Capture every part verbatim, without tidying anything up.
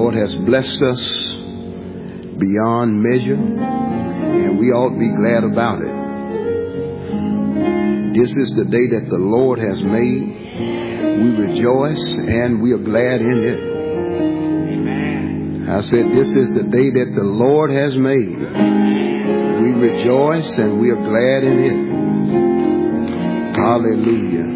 Lord has blessed us beyond measure, and we ought to be glad about it. This is the day that the Lord has made. We rejoice and we are glad in it. I said, this is the day that the Lord has made. We rejoice and we are glad in it. Hallelujah.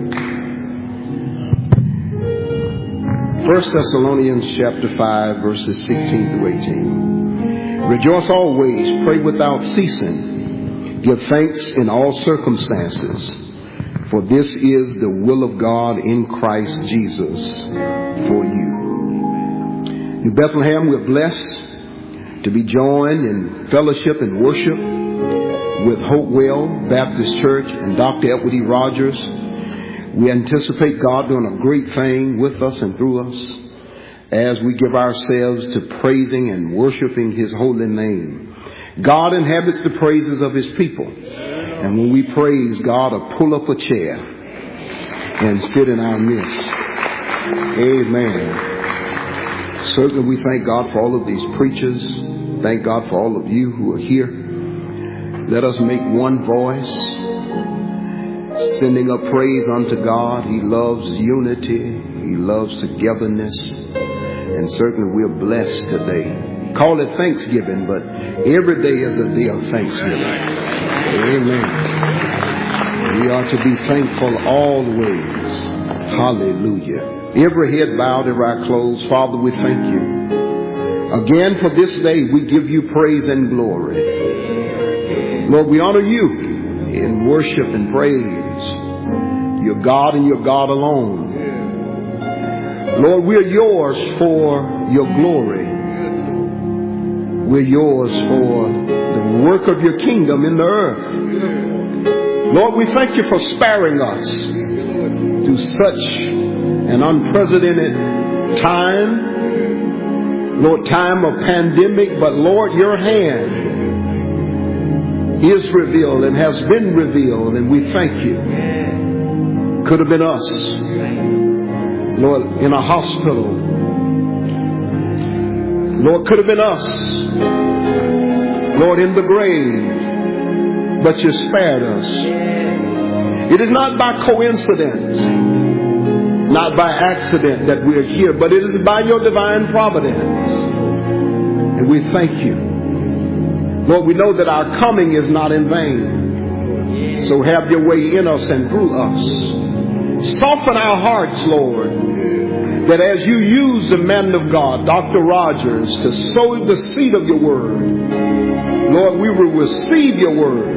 First Thessalonians chapter five, verses sixteen through eighteen. Rejoice always, pray without ceasing, give thanks in all circumstances, for this is the will of God in Christ Jesus for you. New Bethlehem, we're blessed to be joined in fellowship and worship with Hopewell Baptist Church and Doctor Edward E. Rogers. We anticipate God doing a great thing with us and through us as we give ourselves to praising and worshiping His holy name. God inhabits the praises of His people. And when we praise, God will pull up a chair and sit in our midst. Amen. Certainly we thank God for all of these preachers. Thank God for all of you who are here. Let us make one voice, sending up praise unto God. He loves unity. He loves togetherness. And certainly we're blessed today. Call it Thanksgiving, but every day is a day of Thanksgiving. Amen. We are to be thankful always. Hallelujah. Every head bowed, every eye closed. Father, we thank you. Again, for this day, we give you praise and glory. Lord, we honor you in worship and praise. You're God and you're God alone. Lord, we're yours for your glory. We're yours for the work of your kingdom in the earth. Lord, we thank you for sparing us through such an unprecedented time. Lord, time of pandemic, but Lord, your hand is revealed and has been revealed, and we thank you. Could have been us, Lord, in a hospital. Lord, could have been us, Lord, in the grave, but you spared us. It is not by coincidence, not by accident that we are here, but it is by your divine providence. And we thank you. Lord, we know that our coming is not in vain. So have your way in us and through us. Soften our hearts, Lord, that as you use the man of God, Doctor Rogers, to sow the seed of your word, Lord, we will receive your word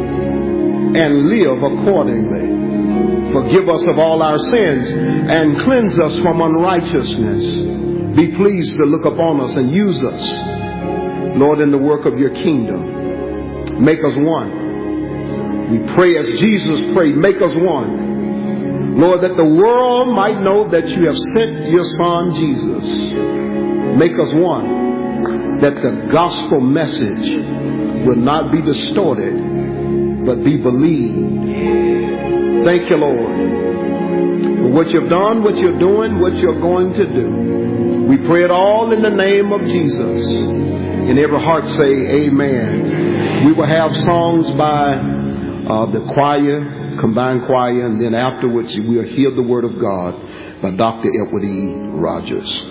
and live accordingly. Forgive us of all our sins and cleanse us from unrighteousness. Be pleased to look upon us and use us, Lord, in the work of your kingdom. Make us one. We pray as Jesus prayed, make us one. Lord, that the world might know that you have sent your Son, Jesus. Make us one. That the gospel message will not be distorted, but be believed. Thank you, Lord, for what you've done, what you're doing, what you're going to do. We pray it all in the name of Jesus. And every heart say amen. We will have songs by uh, the choir, combined choir, and then afterwards we'll hear the word of God by Doctor Edward E. Rogers.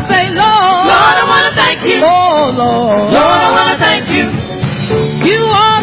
Lord, I want to thank you. You are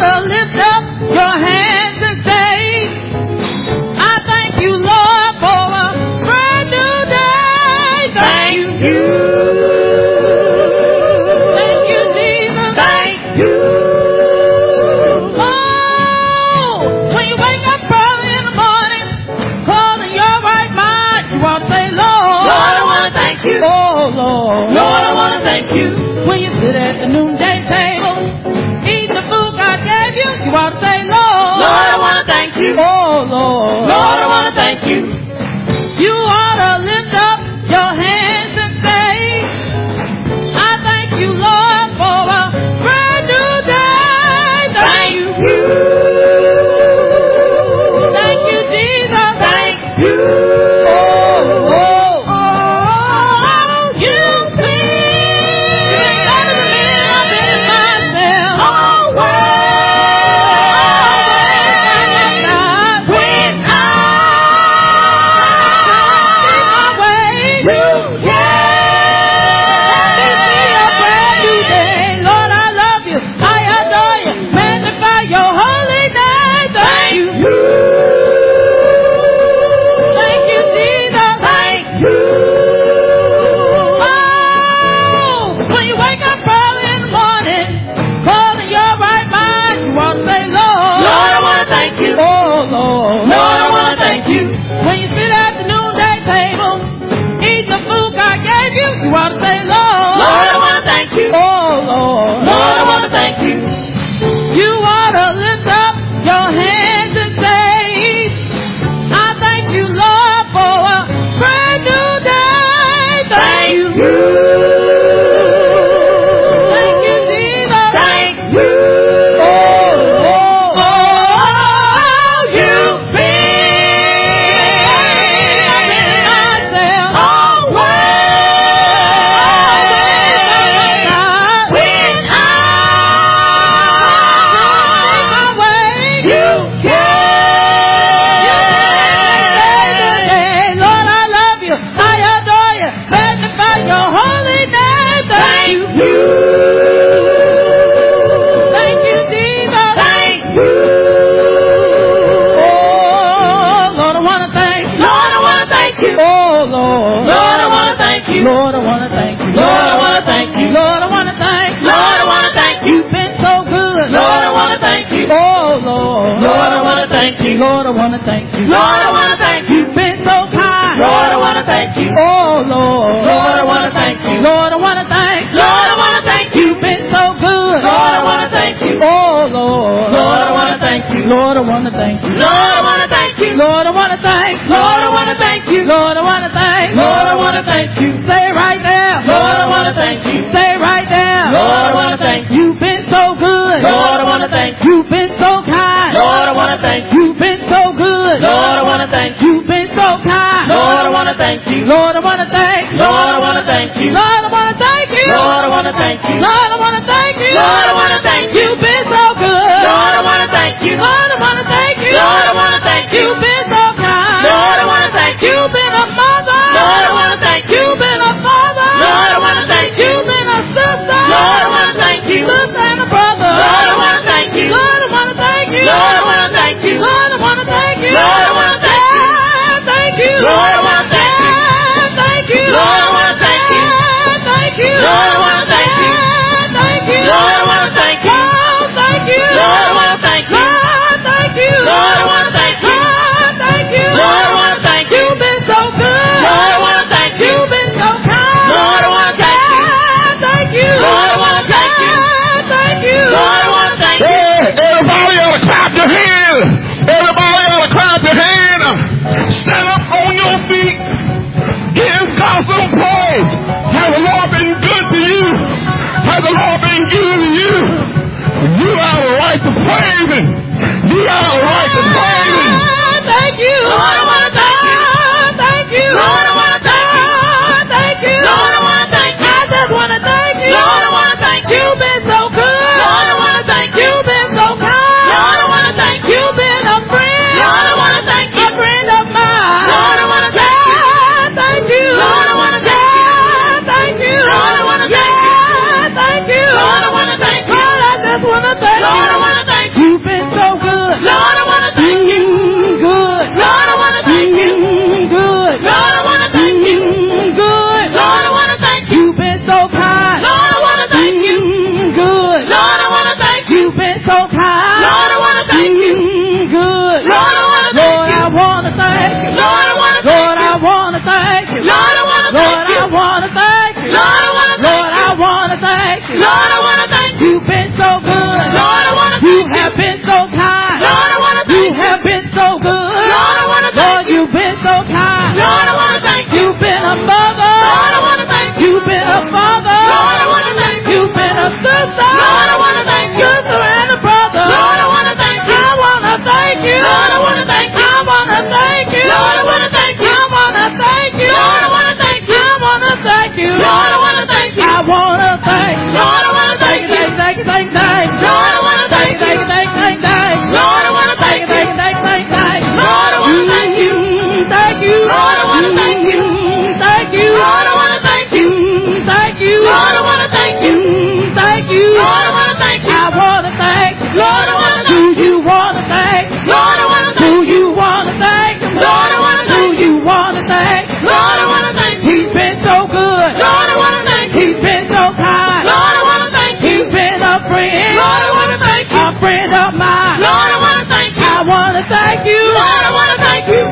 you. You ought to lift up your hands and say, I thank you, Lord, for a brand new day. Thank you. Thank you, Jesus. Thank you. Oh, oh, oh, oh, you've been myself. Always. When I you can. Lord, I love you. I adore you. Magnify your holy name. Thank you. Thank you, Jesus. Thank you. Oh, Lord, I want to thank you. Lord, I want to thank you. Oh, Lord. Lord, I want to thank you. Lord, I want to thank you. Lord, I want to thank you. Lord, I want to thank you. Lord, I want to thank you. You've been so good. Lord, I want to thank you. Oh, Lord. Lord, I want to thank you. Lord, I want to thank you. Lord, I want to thank you. You've been so kind. Lord, I want to thank you. Oh, Lord. Lord, I want to thank you. Lord, I want to thank you. Lord, I want to thank you. You've been so good. Lord, I want to thank you. Oh, Lord. Lord, I want to thank you. Lord, I want to thank you. Lord, I want to thank you. Lord, I want to thank you. Lord, I want to thank you. Lord, I want to thank you. Lord, I want to thank you. Stay right there. Lord, I want to thank you. Stay right there. Lord, I want to thank you. You've been so good. Lord, I want to thank you. You've been so kind. Lord, I want to thank you. You've been so good. Lord, I want to thank you. You've been so kind. Lord, I want to thank you. Lord, I want to thank you. Lord, I want to thank you. Lord, I want to thank you. Lord, I want to thank you. Lord, I want to thank you. Lord, I want to thank you. You've been so good. Lord, I want to thank you. Lord, I want to thank you. Lord, I want to thank you. You've been so kind. Lord, I want to thank you. You've been a mother. Lord, I want to thank you. You've been a father. Lord, I want to thank you. You've been a sister. Lord, I want to thank you. Sister and a brother. Lord, I want to thank you. Lord, I want to thank you. Lord, I want to thank you. Lord, I want to thank you. Lord, I want to thank you. Thank you. Lord, I want to thank you. Thank you. Lord, I want to thank you. Thank you. Lord, I want to thank you. Thank you. Lord, I want to thank you. Thank you. Lord, I want to thank you. Thank you. Lord, I want to thank you. Thank you. Lord, I want to thank you. You've been so good. Lord, I want to thank you. You've been so kind. Lord, I want to thank you. Thank you. Lord, I want to thank you. Thank you. Lord, I want to thank you. Hey, everybody ought to clap your hands. Everybody ought to clap your hands. Stand up on your feet. Give God some praise. Has the Lord been good to you? Has the Lord been good to you? You have a right to praise Him. You have a right to praise Him. Thank you. Lord, I want to thank you. Thank you. Lord, I want to thank you. Thank you. Lord, I want to thank you. I just want to thank you. Lord, I want to thank you. You've been so good. Lord, I want to thank you. You've been so kind. Lord, I want to thank you. You've been a friend. Lord, I want to thank you. A friend of mine. Lord, I want to thank you. Thank you. Lord, I want to thank you. Thank you. Lord, I want to thank you. Thank you. Lord, I want to thank you. Lord, I just want to thank you. Lord, I want to thank you. You've been so good. Lord, I want to thank you. Good. Lord, I want to thank you. Good. Lord, I want to thank you. Good. Lord, I want to thank you. You've been so kind. Lord, I want to thank you. Good. Lord, I want to thank you. You've been so kind. Lord, I want to thank you. Good. Lord, I want to thank you. Lord, I want to thank you. Lord, I want to thank you. Lord, I want to thank you. Lord, I want to thank you. Lord, I want to thank you. Lord, I want to thank you. Lord, I want to thank you. Lord, I want to thank you. You've been so good. Lord, I want to thank you. You have been so kind. Lord, I want to thank you. You have been so good. Lord, I want to thank you. Lord, you've been so kind. Lord, I want to thank you. You've been a mother. Lord, I want to thank you. You've been a father. Lord, I want to thank you. You've been a sister. Lord, I want to thank you. Sister and a brother. Lord, I want to thank you. I want to thank you. Lord, I want to thank you. I want to thank you. Lord, I want to thank you. I want to thank you. Lord, I want to thank you. I want to thank you. Lord, I want to thank you. I want to thank you. Lord, I want to thank you. Thank you, thank you, thank you. Lord, I want to thank you. Thank you, thank you, thank you, thank you. Lord, I want to thank you. Thank you, thank you, thank you, thank you. Lord, I want to thank you. Thank you. Lord, I want to thank you. Thank you. Lord, I want to thank you. Thank you. Lord, I want to thank you. Thank you. Lord, I want to thank you. I want to thank you. Lord, I want to thank you. Do you want to thank you? Lord, I want to thank you. Do you want to thank you? Lord, I want to thank you. Do you want to thank you? Lord, I want to thank you. He's been so good. Lord, I want to thank you. He's been so kind. Lord, I want to thank you. He's been a friend. Lord, I want to thank you. A friend of mine. Lord, I want to thank you. I want to thank you. Lord, I want to thank you.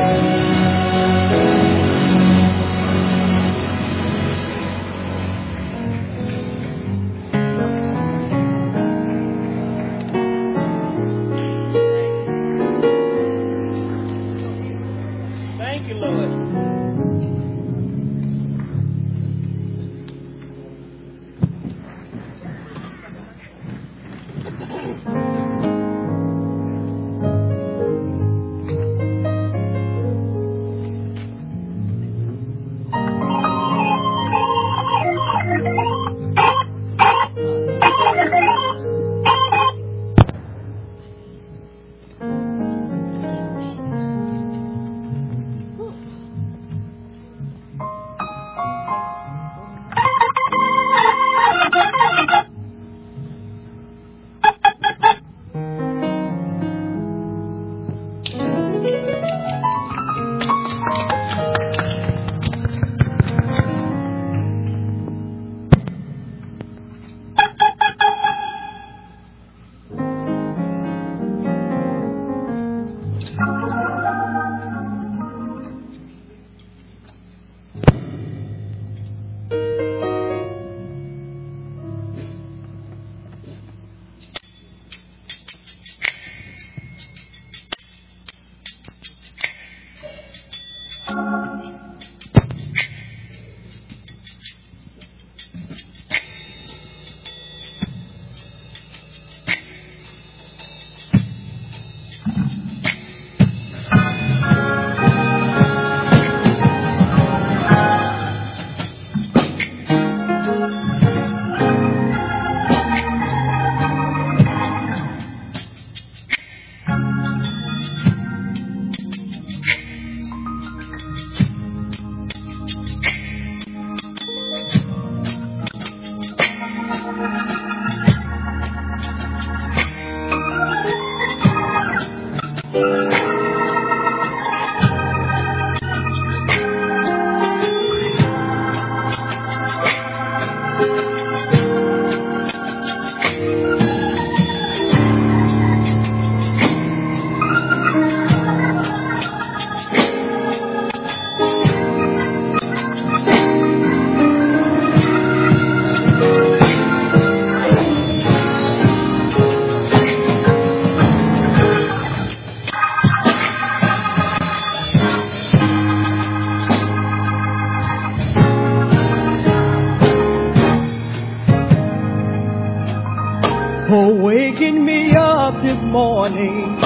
waking me up this morning.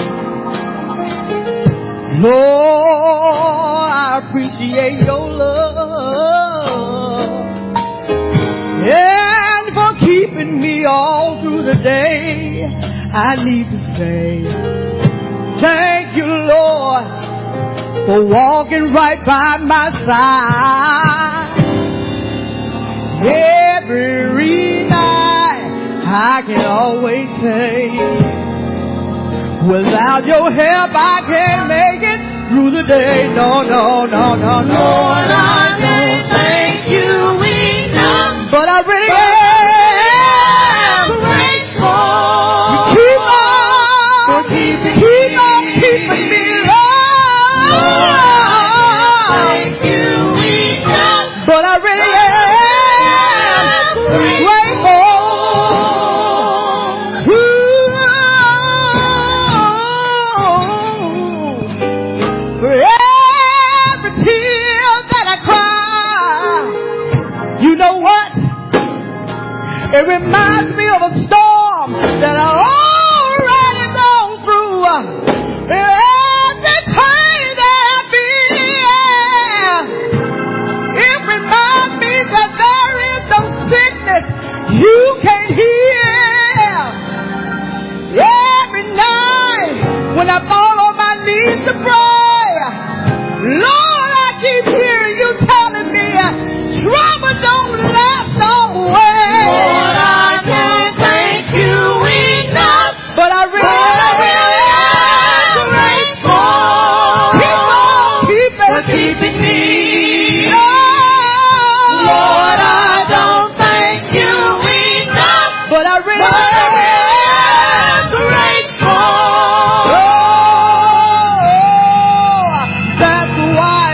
Lord, I appreciate your love and for keeping me all through the day. I need to say thank you, Lord, for walking right by my side. Every night I can always say, without your help I can't make it through the day. No, no, no, no, no. Lord, I can't thank you enough, but I really am grateful. You keep on, for keeping keep me. on keeping me, Lord. Lord, I can't thank you enough, but I really am grateful. For every tear that I cry, you know what? It reminds me of a storm that I already gone through. Every pain that I feel, it reminds me that there is no sickness you can't heal. Every night when I fall on my knees to pray, Lord, I keep hearing you telling me trouble don't last always. Lord, I can't thank you enough, But I really, but I really am grateful keep on keeping for keeping me. Oh, Lord, I don't thank you enough, but I really, but I am grateful. oh, that's why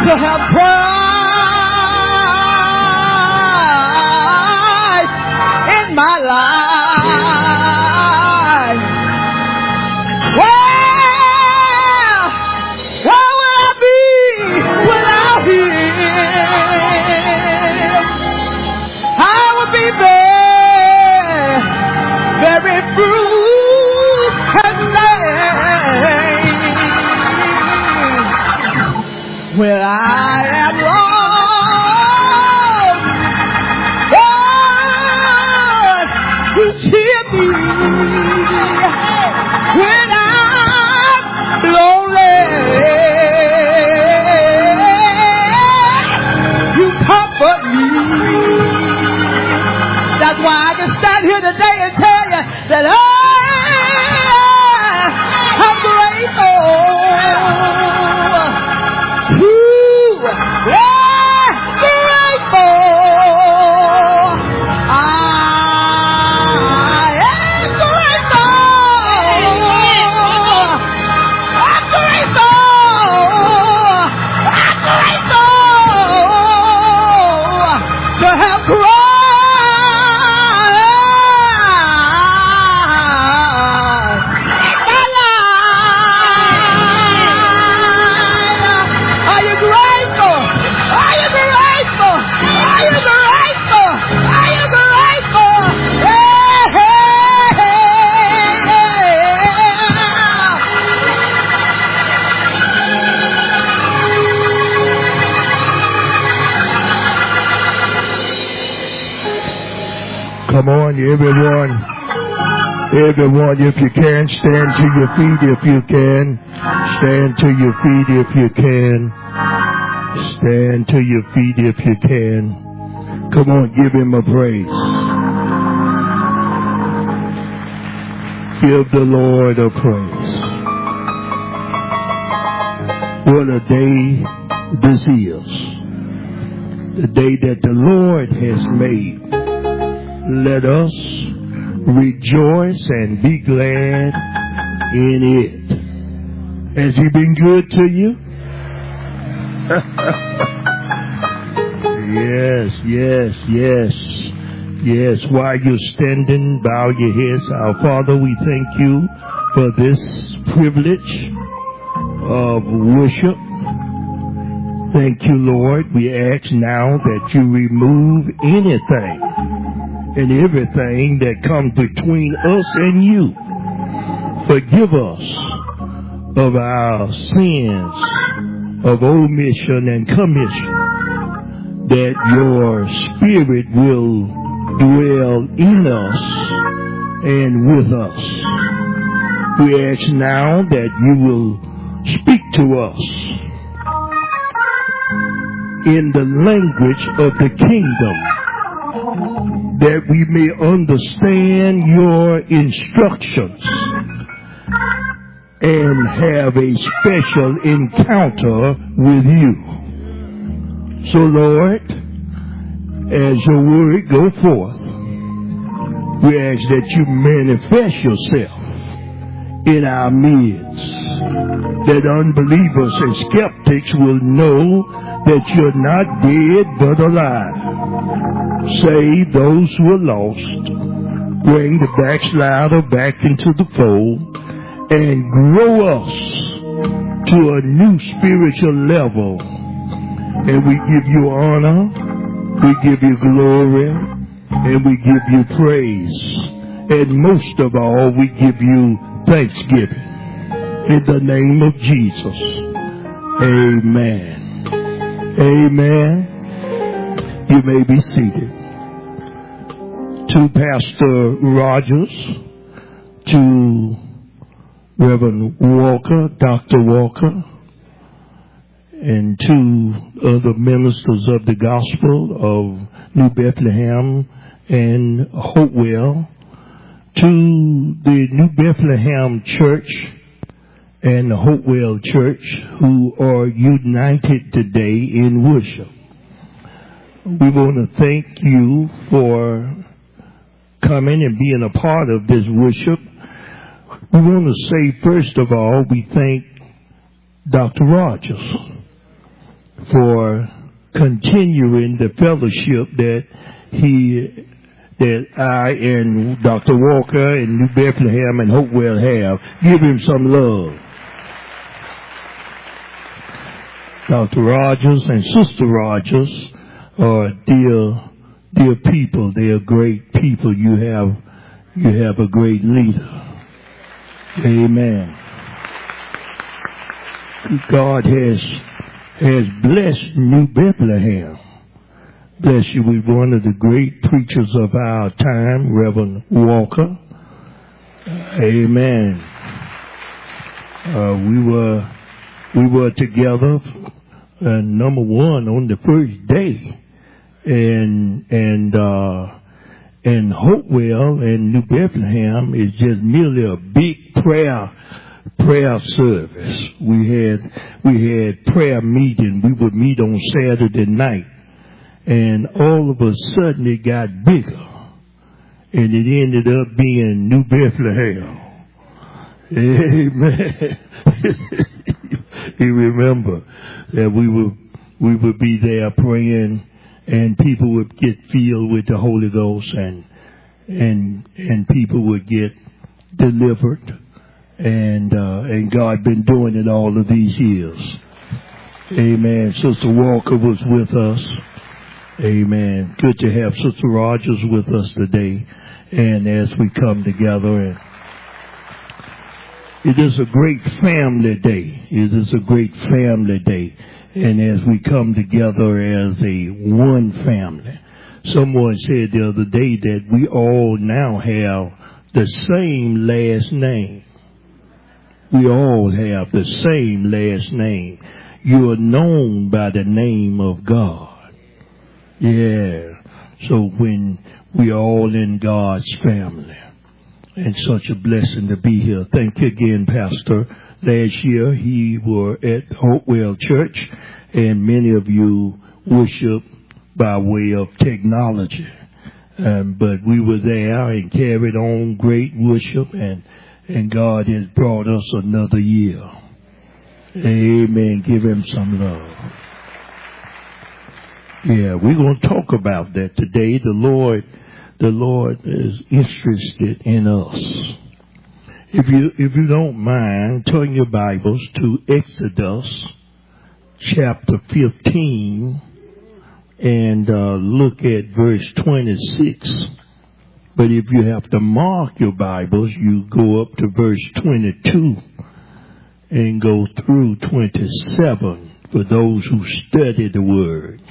to have pride in my life. Well, where would I be without him? I would be very, very fruit and lame. When I am lost, Lord, you cheer me. When I'm lonely, you comfort me. That's why I can stand here today and tell you that I am grateful to, yeah, grateful. I am grateful. I'm grateful. I'm grateful to have grown. Come on, everyone. Everyone, if you can, stand to your feet if you can. Stand to your feet if you can. Stand to your feet if you can. Come on, give him a praise. Give the Lord a praise. What a day this is. The day that the Lord has made. Let us rejoice and be glad in it. Has he been good to you? Yes, yes, yes, yes. While you're standing, bow your heads. Our Father, we thank you for this privilege of worship. Thank you, Lord. We ask now that you remove anything and everything that comes between us and you. Forgive us of our sins of omission and commission, that your Spirit will dwell in us and with us. We ask now that you will speak to us in the language of the kingdom, that we may understand your instructions and have a special encounter with you. So, Lord, as your word go forth, we ask that you manifest yourself in our midst, that unbelievers and skeptics will know that you're not dead but alive. Save those who are lost, bring the backslider back into the fold, and grow us to a new spiritual level. And we give you honor, we give you glory, and we give you praise. And most of all, we give you thanksgiving. In the name of Jesus. Amen. Amen. You may be seated. To Pastor Rogers, to Reverend Walker, Doctor Walker, and to other ministers of the gospel of New Bethlehem and Hopewell, to the New Bethlehem Church and the Hopewell Church who are united today in worship. We want to thank you for coming and being a part of this worship. We want to say, first of all, we thank Doctor Rogers for continuing the fellowship that he, that I and Doctor Walker and New Bethlehem and Hopewell have. Give him some love. Doctor Rogers and Sister Rogers are dear, dear people. They are great people. You have, you have a great leader. Amen. God has, has blessed New Bethlehem. Bless you with one of the great preachers of our time, Reverend Walker. Amen. Uh, we were, we were together. Uh, number one on the first day, and and uh, and Hopewell and New Bethlehem is just merely a big prayer prayer service. We had we had prayer meeting. We would meet on Saturday night, and all of a sudden it got bigger, and it ended up being New Bethlehem. Amen. You remember that we would we would be there praying, and people would get filled with the Holy Ghost, and and and people would get delivered, and uh, and God been doing it all of these years. Amen. Sister Walker was with us. Amen. Good to have Sister Rogers with us today, and as we come together, and it is a great family day. It is a great family day. And as we come together as a one family. Someone said the other day that we all now have the same last name. We all have the same last name. You are known by the name of God. Yeah. So when we are all in God's family. And such a blessing to be here. Thank you again, Pastor. Last year, he were at Hopewell Church, and many of you worship by way of technology. Um, but we were there and carried on great worship, and, and God has brought us another year. Amen. Give him some love. Yeah, we're going to talk about that today. The Lord... The Lord is interested in us. If you, if you don't mind, turn your Bibles to Exodus chapter fifteen and uh, look at verse twenty-six. But if you have to mark your Bibles, you go up to verse twenty-two and go through twenty-seven for those who study the Word.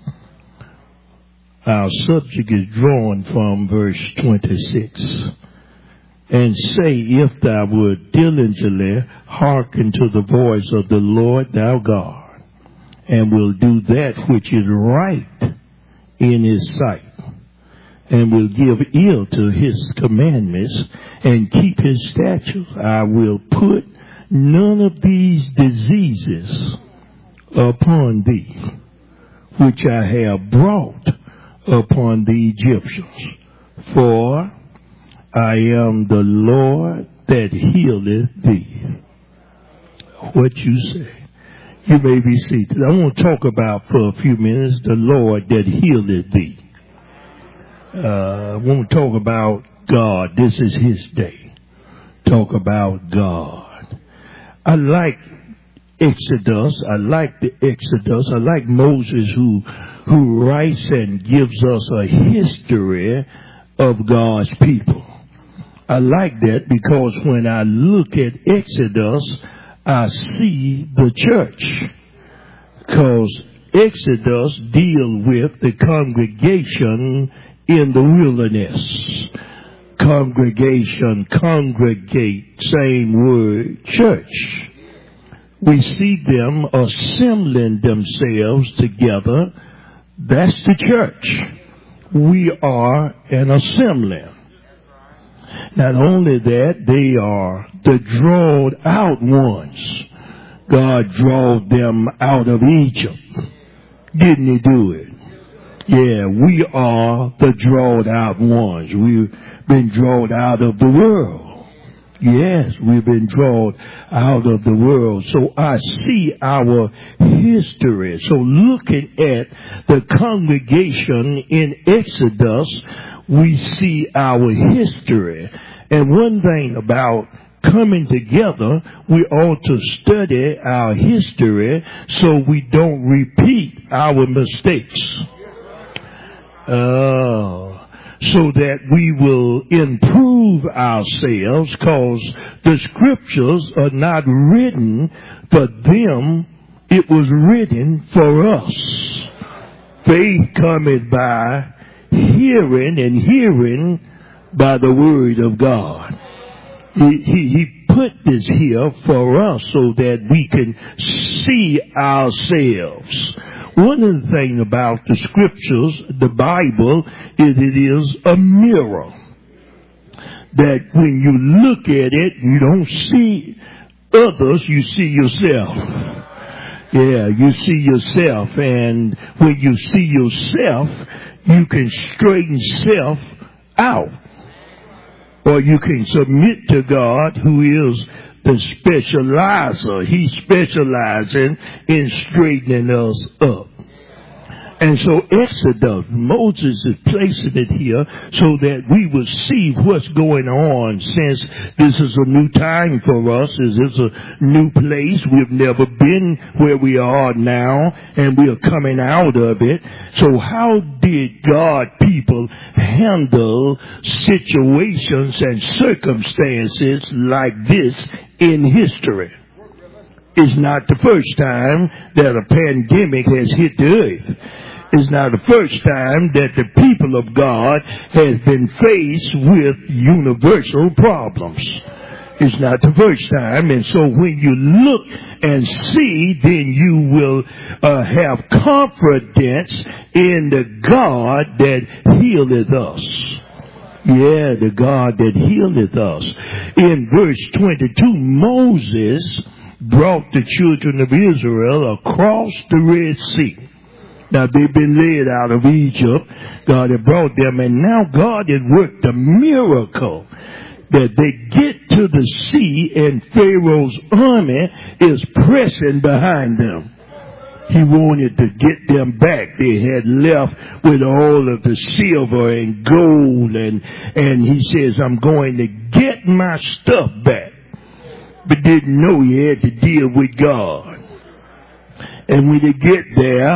Our subject is drawn from verse twenty-six. And say, if thou wilt diligently hearken to the voice of the Lord thy God, and will do that which is right in his sight, and will give ear to his commandments, and keep his statutes, I will put none of these diseases upon thee, which I have brought upon the Egyptians, for I am the Lord that healeth thee. What you say? You may be seated. I want to talk about for a few minutes the Lord that healeth thee. Uh, I want to talk about God. This is his day. Talk about God. I like Exodus. I like the Exodus. I like Moses who who writes and gives us a history of God's people. I like that because when I look at Exodus, I see the church. Because Exodus deal with the congregation in the wilderness. Congregation, congregate, same word, church. We see them assembling themselves together. That's the church. We are an assembly. Not only that, they are the drawed out ones. God drawed them out of Egypt. Didn't he do it? Yeah, we are the drawed out ones. We've been drawed out of the world. Yes, we've been drawn out of the world. So I see our history. So looking at the congregation in Exodus, we see our history. And one thing about coming together, we ought to study our history so we don't repeat our mistakes. Oh. So that we will improve ourselves, because the scriptures are not written for them, it was written for us. Faith cometh by hearing, and hearing by the word of God. He, he, he put this here for us so that we can see ourselves. One of the things about the scriptures, the Bible, is it is a mirror. That when you look at it, you don't see others, you see yourself. Yeah, you see yourself. And when you see yourself, you can straighten self out. Or you can submit to God, who is the specializer. He specializes in straightening us up. And so Exodus, Moses is placing it here so that we will see what's going on, since this is a new time for us. This is a new place. We've never been where we are now, and we are coming out of it. So how did God people handle situations and circumstances like this in history? It's not the first time that a pandemic has hit the earth. It's not the first time that the people of God has been faced with universal problems. It's not the first time. And so when you look and see, then you will uh, have confidence in the God that healeth us. Yeah, the God that healeth us. In verse twenty-two, Moses brought the children of Israel across the Red Sea. Now, they've been led out of Egypt. God had brought them, and now God had worked a miracle that they get to the sea, and Pharaoh's army is pressing behind them. He wanted to get them back. They had left with all of the silver and gold, and, and he says, I'm going to get my stuff back. But didn't know he had to deal with God. And when they get there,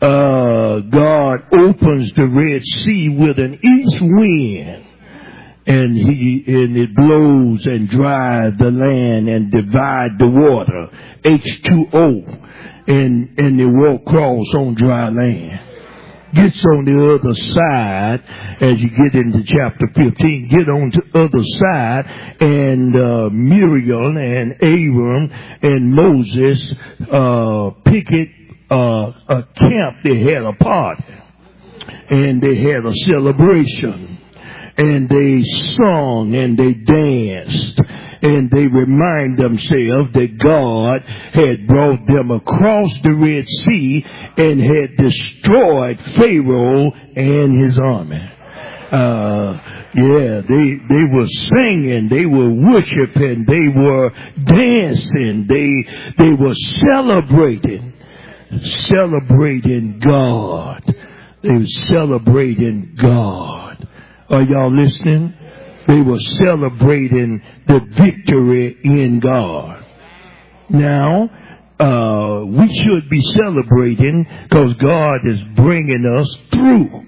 uh, God opens the Red Sea with an east wind. And he, and it blows and dries the land and divide the water. H two O. And, and they walk across on dry land. Gets on the other side as you get into chapter fifteen. Get on the other side, and uh, Miriam and Aaron and Moses uh, picket uh, a camp. They had a party, and they had a celebration, and they sung and they danced. And they remind themselves that God had brought them across the Red Sea and had destroyed Pharaoh and his army. Uh, yeah, they, they were singing, they were worshiping, they were dancing, they, they were celebrating, celebrating God. They were celebrating God. Are y'all listening? They were celebrating the victory in God. Now, uh, we should be celebrating because God is bringing us through.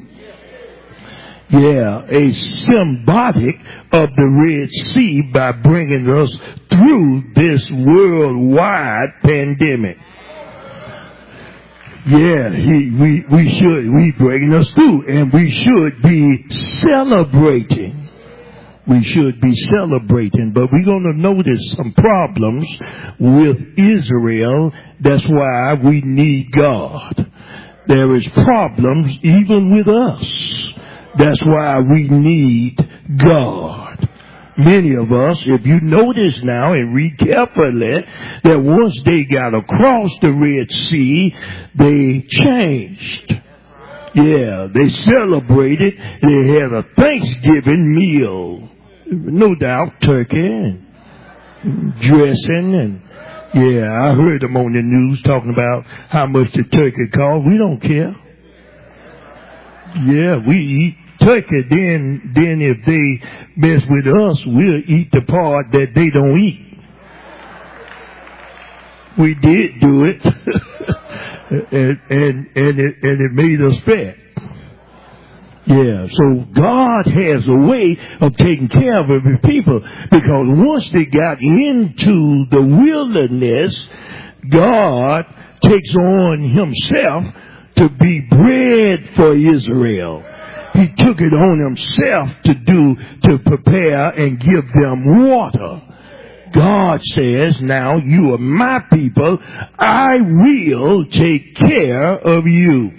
Yeah, a symbolic of the Red Sea by bringing us through this worldwide pandemic. Yeah, he, we, we should, we bringing us through, and we should be celebrating. We should be celebrating, but we're going to notice some problems with Israel. That's why we need God. There is problems even with us. That's why we need God. Many of us, if you notice now and read carefully, that once they got across the Red Sea, they changed. Yeah, they celebrated. They had a Thanksgiving meal. No doubt, turkey and dressing and, yeah, I heard them on the news talking about how much the turkey cost. We don't care. Yeah, we eat turkey. Then, then if they mess with us, we'll eat the part that they don't eat. We did do it. and, and, and it, and it made us fat. Yeah, so God has a way of taking care of every people, because once they got into the wilderness, God takes on himself to be bread for Israel. He took it on himself to do, to prepare and give them water. God says, now you are my people, I will take care of you.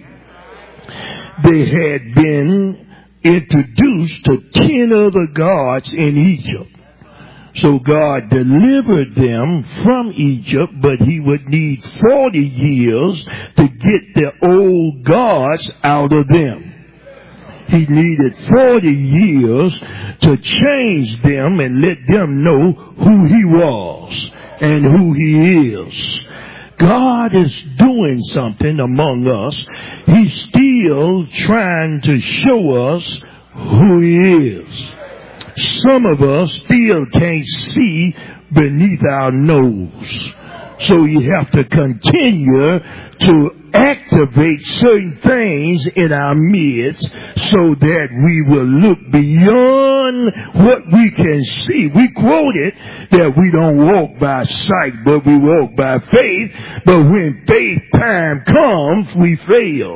They had been introduced to ten other gods in Egypt. So God delivered them from Egypt, but he would need forty years to get the old gods out of them. He needed forty years to change them and let them know who he was and who he is. God is doing something among us. He's still trying to show us who he is. Some of us still can't see beneath our nose. So you have to continue to activate certain things in our midst so that we will look beyond what we can see. We quoted that we don't walk by sight, but we walk by faith. But when faith time comes, we fail.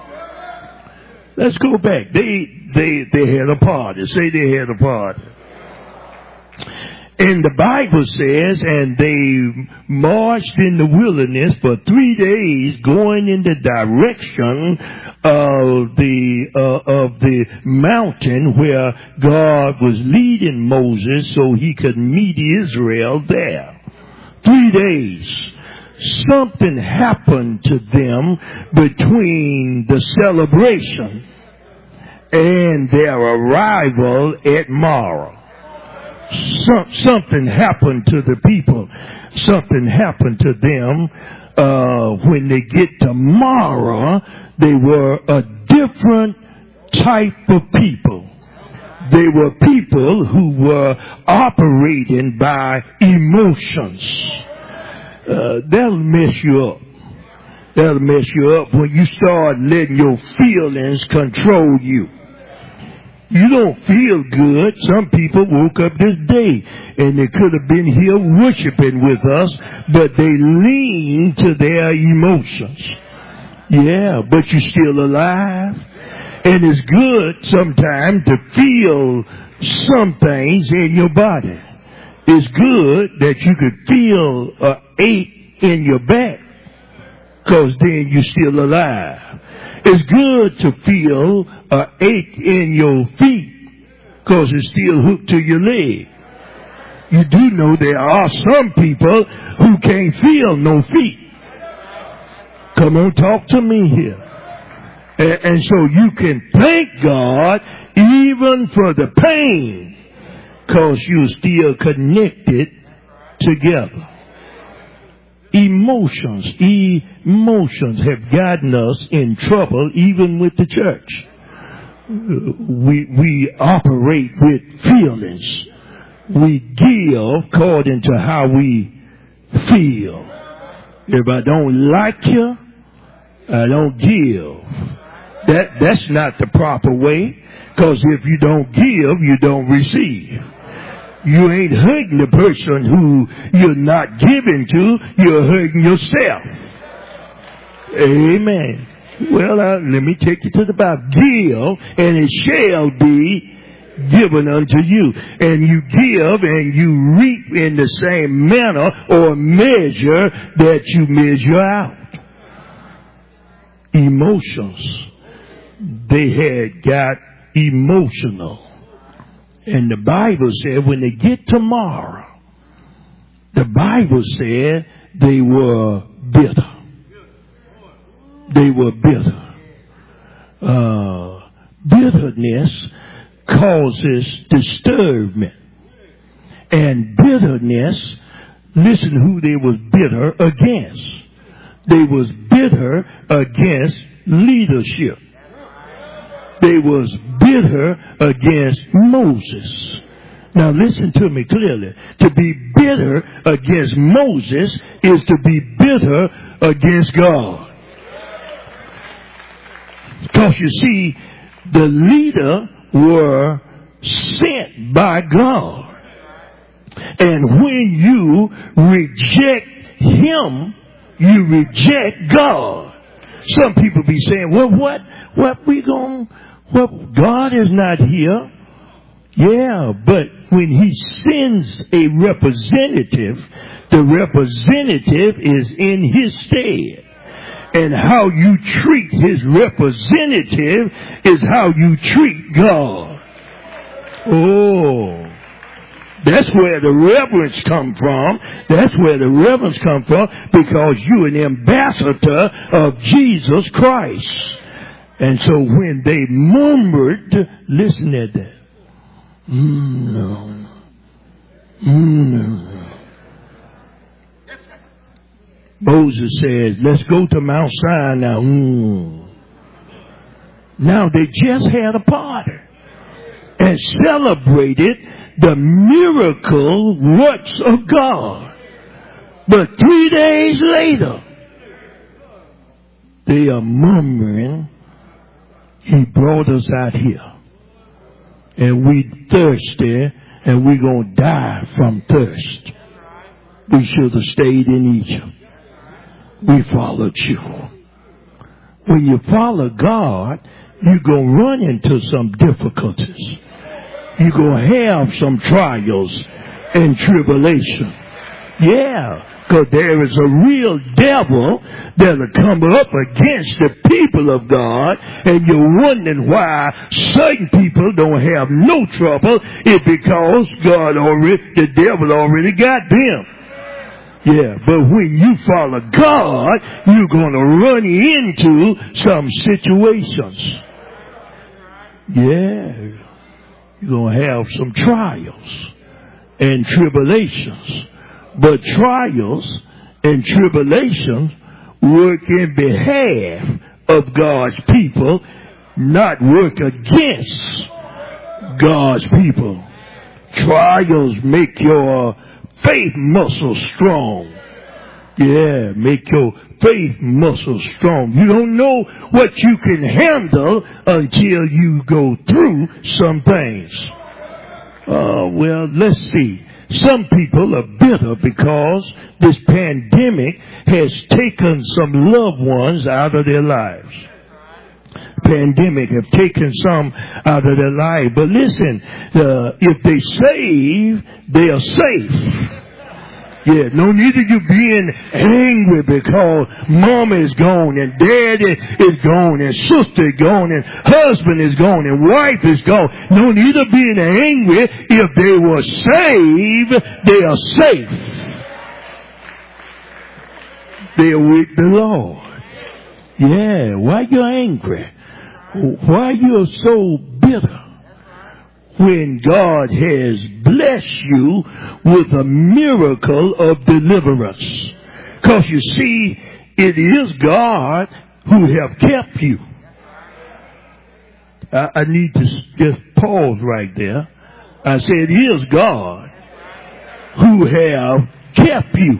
Let's go back. They, they, they had a party. Say they had a party. And the Bible says, and they marched in the wilderness for three days, going in the direction of the uh, of the mountain where God was leading Moses so he could meet Israel there. Three days. Something happened to them between the celebration and their arrival at Marah. Some, something happened to the people. Something happened to them. Uh, when they get to Marah, they were a different type of people. They were people who were operating by emotions. Uh, that'll mess you up. That'll mess you up when you start letting your feelings control you. You don't feel good. Some people woke up this day and they could have been here worshiping with us, but they lean to their emotions. Yeah, but you're still alive. And it's good sometimes to feel some things in your body. It's good that you could feel an ache in your back, because then you're still alive. It's good to feel an ache in your feet, because it's still hooked to your leg. You do know there are some people who can't feel no feet. Come on, talk to me here. And, and so you can thank God even for the pain, because you're still connected together. Emotions, emotions have gotten us in trouble even with the church. We, we operate with feelings. We give according to how we feel. If I don't like you, I don't give. That, that's not the proper way, because if you don't give, you don't receive. You ain't hurting the person who you're not giving to. You're hurting yourself. Amen. Well, uh, let me take you to the Bible. Give, and it shall be given unto you. And you give, and you reap in the same manner or measure that you measure out. Emotions. They had got emotional. And the Bible said when they get to Marah, the Bible said they were bitter. They were bitter. Uh, bitterness causes disturbance. and bitterness. Listen who they was bitter against. They was bitter against leadership. They was bitter against Moses. Now listen to me clearly. To be bitter against Moses is to be bitter against God. Because you see, the leader were sent by God. And when you reject him, you reject God. Some people be saying, well, what, what we going, what, God is not here. Yeah, but when he sends a representative, the representative is in his stead. And how you treat his representative is how you treat God. Oh. That's where the reverence come from. That's where the reverence come from, because you're an ambassador of Jesus Christ. And so when they murmured, listen to that. Mm, no. Mm, no. Moses said, let's go to Mount Sinai. Mm. Now they just had a party and celebrated the miracle works of God. But three days later, they are murmuring, he brought us out here. And we thirsty, and we're going to die from thirst. We should have stayed in Egypt. We followed you. When you follow God, you're going to run into some difficulties. You're going to have some trials and tribulation. Yeah, because there is a real devil that'll come up against the people of God, and you're wondering why certain people don't have no trouble. It's because God already, the devil already got them. Yeah, but when you follow God, you're going to run into some situations. Yeah. You're going to have some trials and tribulations. But trials and tribulations work in behalf of God's people, not work against God's people. Trials make your faith muscle strong. Yeah, make your faith muscle strong. You don't know what you can handle until you go through some things. Uh, well, let's see. Some people are bitter because this pandemic has taken some loved ones out of their lives. Pandemic have taken some out of their life. But listen, uh, if they save, they are safe. Yeah, no need of you being angry because mama is gone and daddy is gone and sister is gone and husband is gone and wife is gone. No need of being angry. If they were saved, they are safe. They are with the Lord. Yeah, why you angry? Why you so bitter? When God has blessed you with a miracle of deliverance. Because you see, it is God who have kept you. I, I need to just pause right there. I said it is God who have kept you.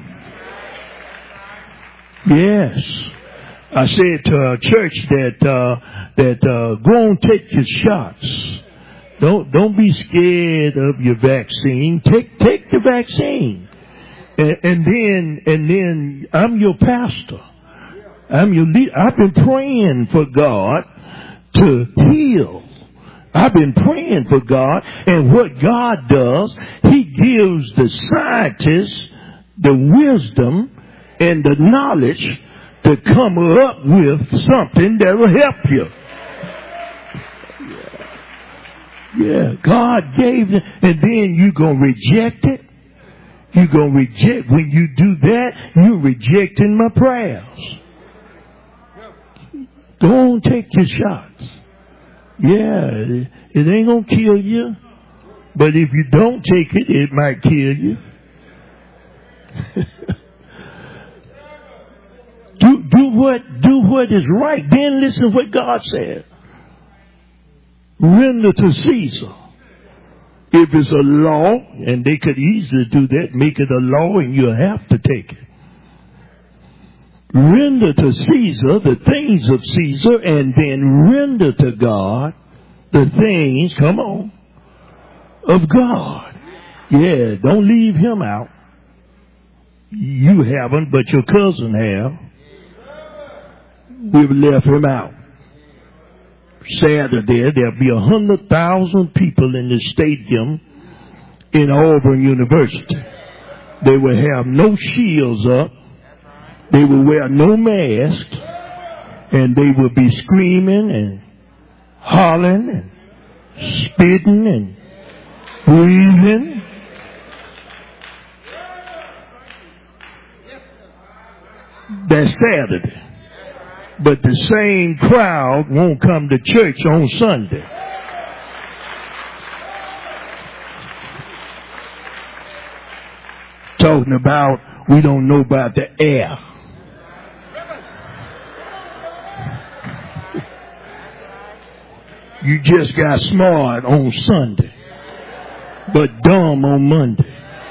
Yes. I said to our church that, uh, that, uh, go and take your shots. Don't, don't be scared of your vaccine. Take, take the vaccine. And, and then, and then I'm your pastor. I'm your leader. I've been praying for God to heal. I've been praying for God. And what God does, He gives the scientists the wisdom and the knowledge to come up with something that will help you. Yeah, God gave it, and then you're going to reject it. You're going to reject. When you do that, you're rejecting my prayers. Go on, take your shots. Yeah, it, it ain't going to kill you. But if you don't take it, it might kill you. do, do what, do what is right. Then listen to what God said. Render to Caesar. If it's a law, and they could easily do that, make it a law and you'll have to take it. Render to Caesar the things of Caesar, and then render to God the things, come on, of God. Yeah, don't leave him out. You haven't, but your cousin have. We've left him out. Saturday, there'll be a hundred thousand people in the stadium in Auburn University. They will have no shields up. They will wear no mask. And they will be screaming and hollering and spitting and breathing. That's Saturday. But the same crowd won't come to church on Sunday. Talking about we don't know about the air. You just got smart on Sunday, but dumb on Monday.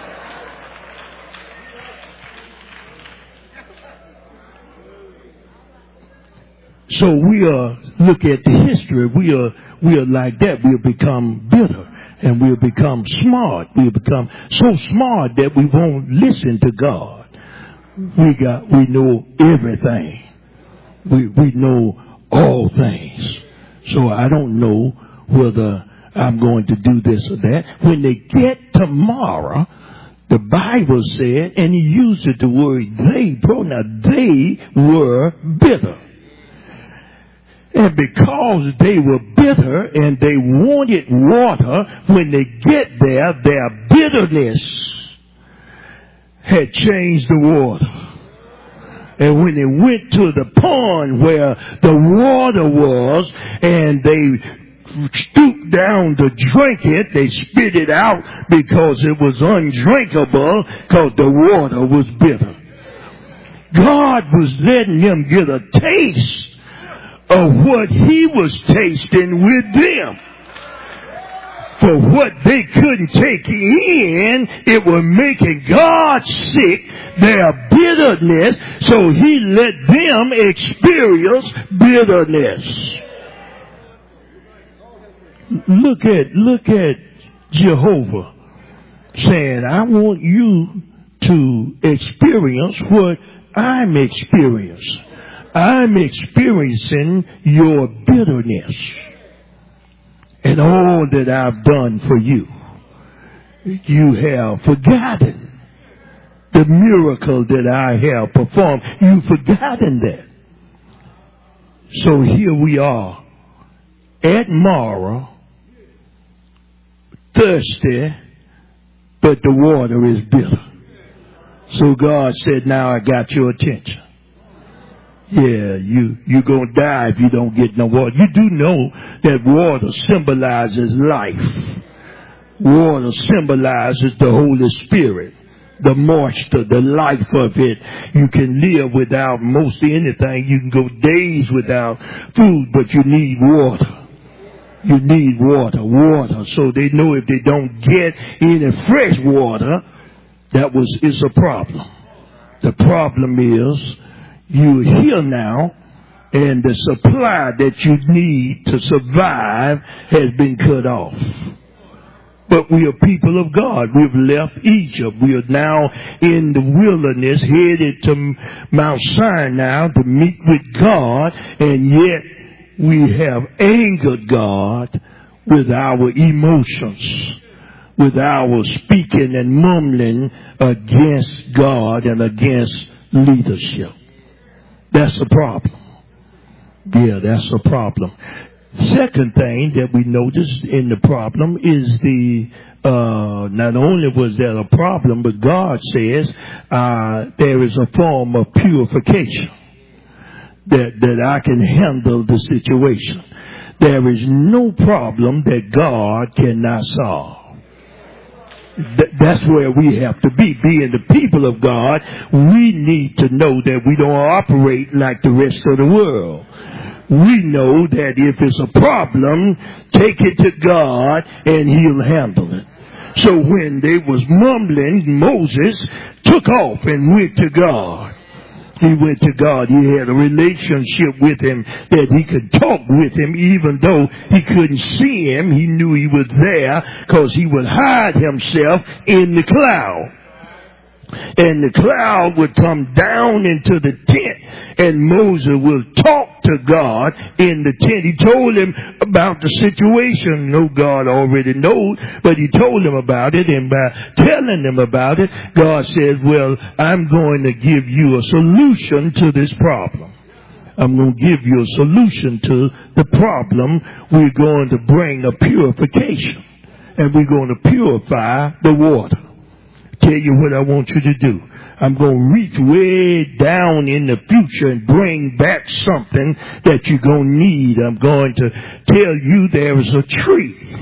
So we are, look at the history, we are, we are like that. We'll become bitter and we'll become smart. We'll become so smart that we won't listen to God. We got, we know everything. We, we know all things. So I don't know whether I'm going to do this or that. When they get tomorrow, the Bible said, and he used the word they, bro, now they were bitter. And because they were bitter and they wanted water, when they get there, their bitterness had changed the water. And when they went to the pond where the water was and they stooped down to drink it, they spit it out because it was undrinkable because the water was bitter. God was letting them get a taste of what he was tasting with them. For what they couldn't take in, it was making God sick, their bitterness, so he let them experience bitterness. Look at, look at Jehovah saying, I want you to experience what I'm experiencing. I'm experiencing your bitterness and all that I've done for you. You have forgotten the miracle that I have performed. You've forgotten that. So here we are at Mara, thirsty, but the water is bitter. So God said, now I got your attention. Yeah, you, you're going to die if you don't get no water. You do know that water symbolizes life. Water symbolizes the Holy Spirit, the moisture, the life of it. You can live without most anything. You can go days without food, but you need water. You need water, water. So they know if they don't get any fresh water, that was is a problem. The problem is, you're here now, and the supply that you need to survive has been cut off. But we are people of God. We've left Egypt. We are now in the wilderness, headed to Mount Sinai to meet with God, and yet we have angered God with our emotions, with our speaking and mumbling against God and against leadership. That's a problem. Yeah, that's a problem. Second thing that we noticed in the problem is the, uh, not only was there a problem, but God says, uh, there is a form of purification that, that I can handle the situation. There is no problem that God cannot solve. Th- that's where we have to be. Being the people of God, we need to know that we don't operate like the rest of the world. We know that if it's a problem, take it to God and He'll handle it. So when they was mumbling, Moses took off and went to God. He went to God. He had a relationship with Him that he could talk with Him even though he couldn't see Him. He knew He was there because He would hide Himself in the cloud. And the cloud would come down into the tent and Moses would talk to God in the tent. He told him about the situation. No, God already knows, but he told him about it, and by telling him about it, God says, well, I'm going to give you a solution to this problem. I'm going to give you a solution to the problem. We're going to bring a purification, and we're going to purify the water. Tell you what I want you to do. I'm going to reach way down in the future and bring back something that you're going to need. I'm going to tell you there is a tree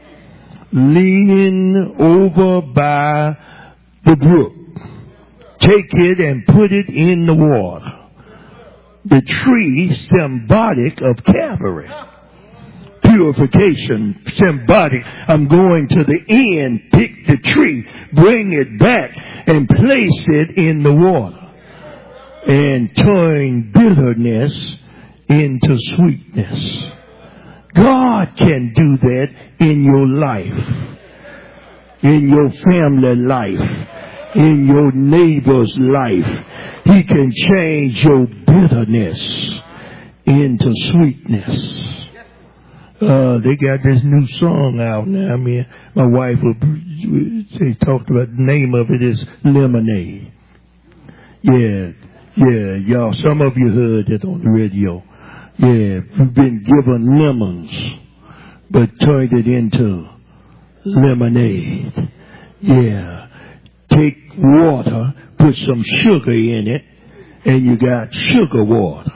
leaning over by the brook. Take it and put it in the water. The tree symbolic of Calvary. Purification, symbolic. I'm going to the end, pick the tree, bring it back, and place it in the water, and turn bitterness into sweetness. God can do that in your life, in your family life, in your neighbor's life. He can change your bitterness into sweetness. Uh, they got this new song out now. I mean, my wife, they talked about the name of it is Lemonade. Yeah, yeah, y'all, some of you heard it on the radio. Yeah, we've been given lemons, but turned it into lemonade. Yeah, take water, put some sugar in it, and you got sugar water.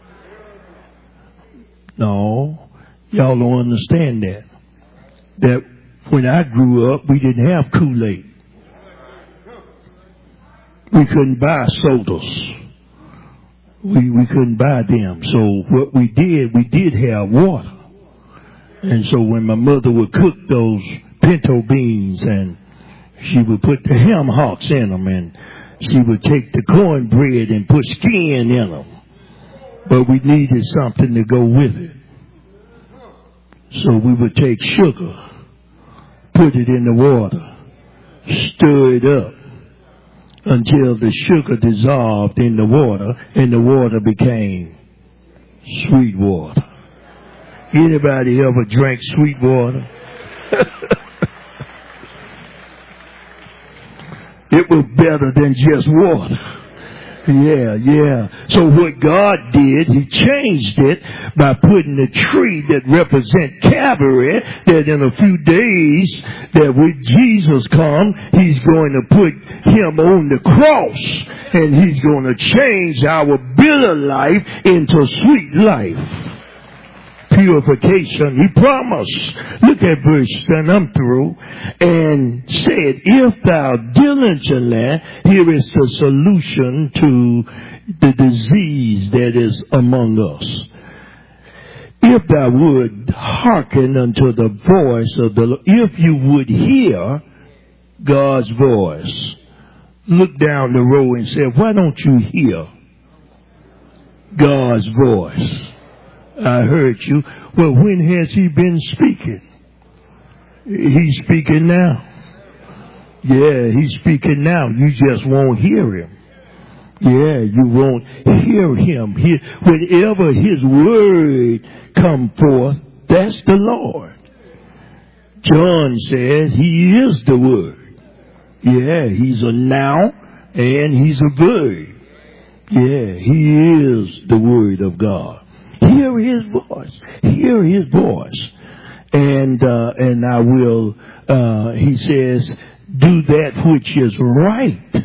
No. Y'all don't understand that. That when I grew up, we didn't have Kool-Aid. We couldn't buy sodas. We, we couldn't buy them. So what we did, we did have water. And so when my mother would cook those pinto beans and she would put the ham hocks in them and she would take the cornbread and put skin in them. But we needed something to go with it. So we would take sugar, put it in the water, stir it up until the sugar dissolved in the water and the water became sweet water. Anybody ever drank sweet water? It was better than just water. Yeah, yeah. So what God did, He changed it by putting the tree that represents Calvary, that in a few days, that when Jesus comes, He's going to put Him on the cross, and He's going to change our bitter life into sweet life. Purification. He promised. Look at verse, and I'm through, and said, if thou diligently, here is the solution to the disease that is among us. If thou would hearken unto the voice of the Lord, if you would hear God's voice, look down the row and say, why don't you hear God's voice? I heard you. Well, when has He been speaking? He's speaking now. Yeah, He's speaking now. You just won't hear Him. Yeah, you won't hear Him. He, whenever His word come forth, that's the Lord. John says He is the word. Yeah, He's a noun and He's a verb. Yeah, He is the word of God. Hear His voice. Hear His voice. And, uh, and I will, uh, He says, do that which is right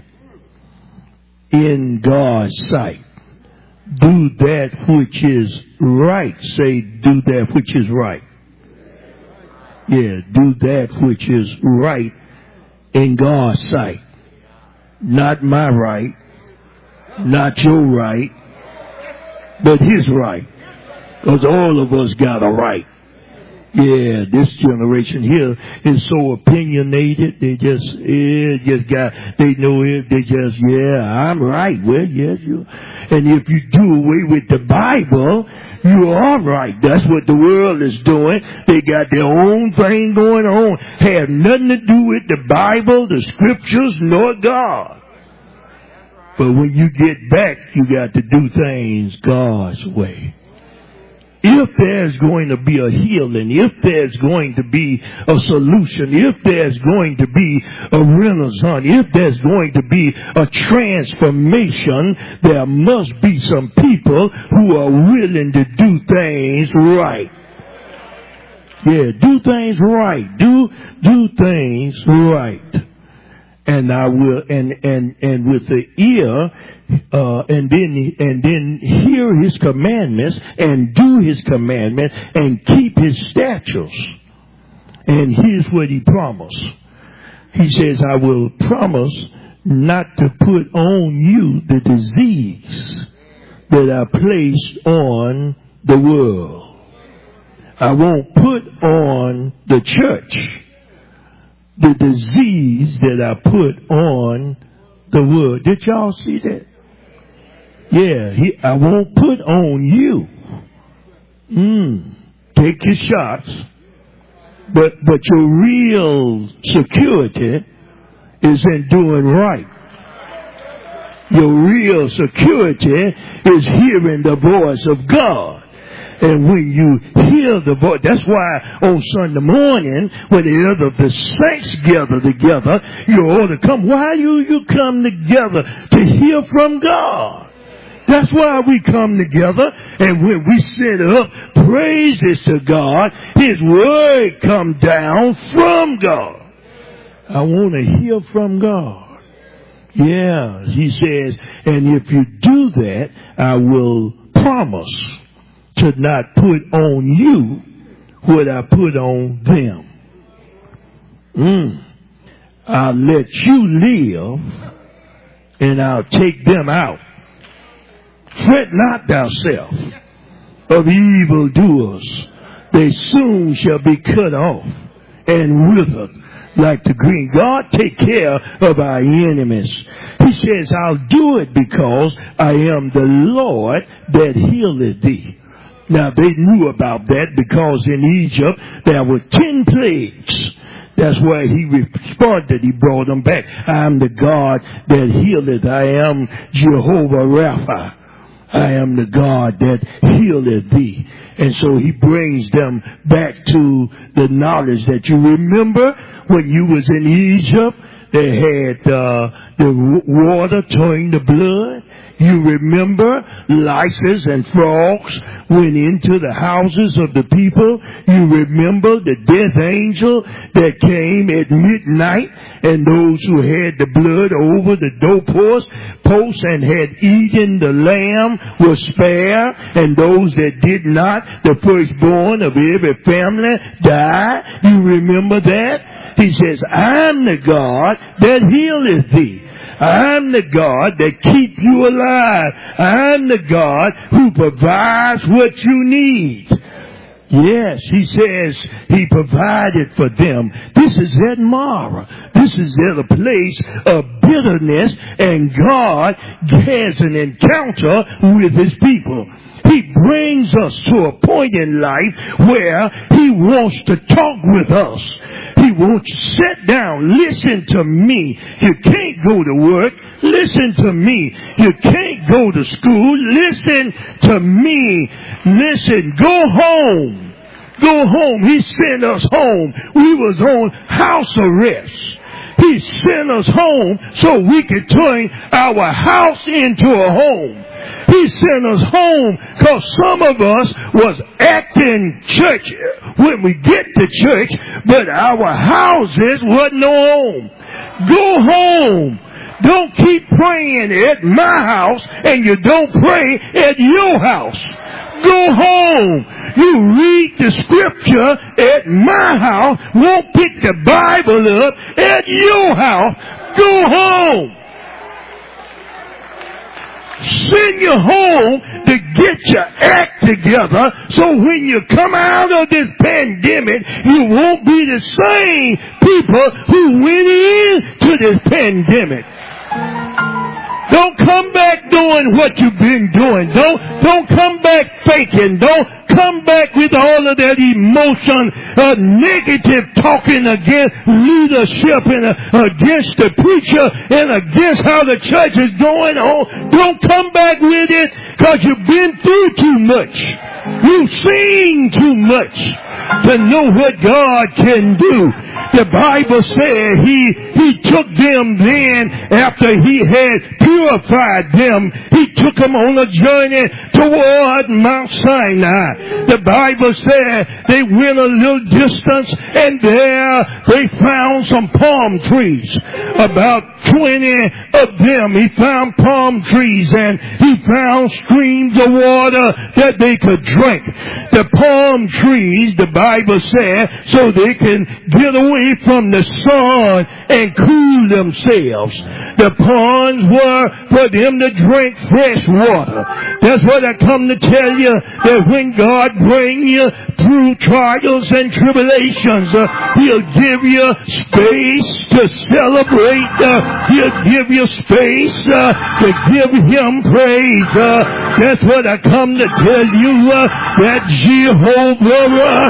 in God's sight. Do that which is right. Say, do that which is right. Yeah, do that which is right in God's sight. Not my right, not your right, but his right. Because all of us got a right. Yeah, this generation here is so opinionated. They just, yeah, just got, they know it. They just, yeah, I'm right. Well, yes, you. And if you do away with the Bible, you are right. That's what the world is doing. They got their own thing going on. Have nothing to do with the Bible, the scriptures, nor God. But when you get back, you got to do things God's way. If there's going to be a healing, if there's going to be a solution, if there's going to be a renaissance, if there's going to be a transformation, there must be some people who are willing to do things right. Yeah, do things right. Do, do things right. And I will, and, and, and with the ear, uh, and then, and then hear his commandments and do his commandments and keep his statutes. And here's what he promised. He says, I will promise not to put on you the disease that I placed on the world. I won't put on the church the disease that I put on the world. Did y'all see that? Yeah, he, I won't put on you. Mm, take your shots. But, but your real security is in doing right. Your real security is hearing the voice of God. And when you hear the voice, that's why on Sunday morning, when the other the saints gather together, you ought to come. Why do you come together? To hear from God. That's why we come together. And when we set up praises to God, his word come down from God. I want to hear from God. Yeah, he says, and if you do that, I will promise to not put on you what I put on them. Mm. I'll let you live and I'll take them out. Fret not thyself of evildoers. They soon shall be cut off and withered like the green. God take care of our enemies. He says, I'll do it because I am the Lord that healeth thee. Now, they knew about that because in Egypt there were ten plagues. That's why he responded. He brought them back. I am the God that healeth. I am Jehovah Rapha. I am the God that healeth thee. And so he brings them back to the knowledge that you remember when you was in Egypt, they had uh, the water turning to blood. You remember lices and frogs went into the houses of the people. You remember the death angel that came at midnight, and those who had the blood over the doorpost posts and had eaten the lamb were spared, and those that did not, the firstborn of every family, died. You remember that? He says, I'm the God that healeth thee. I'm the God that keep you alive. I'm the God who provides what you need. Yes, he says he provided for them. This is at Mara. This is at a place of bitterness, and God has an encounter with his people. He brings us to a point in life where he wants to talk with us. He wants you to sit down, listen to me. You can't go to work, listen to me. You can't go to school, listen to me. Listen, go home. Go home. He sent us home. We was on house arrest. He sent us home so we could turn our house into a home. He sent us home because some of us was acting church when we get to church, but our houses wasn't no home. Go home. Don't keep praying at my house and you don't pray at your house. Go home. You read the scripture at my house, won't pick the Bible up at your house. Go home. Send you home to get your act together so when you come out of this pandemic, you won't be the same people who went into this pandemic. Don't come back doing what you've been doing. Don't, don't come back faking. Don't come back with all of that emotion, uh, negative talking against leadership and uh, against the preacher and against how the church is going on. Don't come back with it because you've been through too much. You've seen too much to know what God can do. The Bible said he, he took them then after he had purified them. He took them on a journey toward Mount Sinai. The Bible said they went a little distance and there they found some palm trees. About twenty of them. He found palm trees and he found streams of water that they could drink. The palm trees, the Bible said, so they can get away from the sun and cool themselves. The ponds were for them to drink fresh water. That's what I come to tell you, that when God brings you through trials and tribulations, uh, He'll give you space to celebrate. Uh, he'll give you space uh, to give Him praise. Uh, that's what I come to tell you, uh, that Jehovah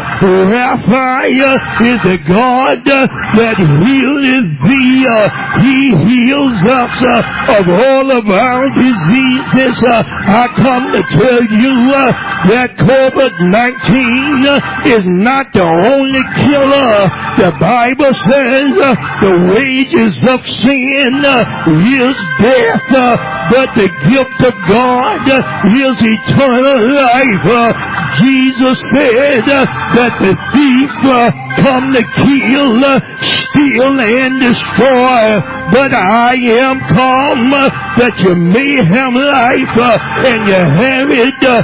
Rapha is the God uh, that healeth thee. Uh, he heals us uh, of all of our diseases. Uh, I come to tell you uh, that COVID nineteen uh, is not the only killer. The Bible says uh, the wages of sin uh, is death, uh, but the gift of God uh, is eternal life. Uh, Jesus said uh, that the thief uh, come to kill, uh, steal, and destroy. But I am come uh, that you may have life uh, and you have it uh,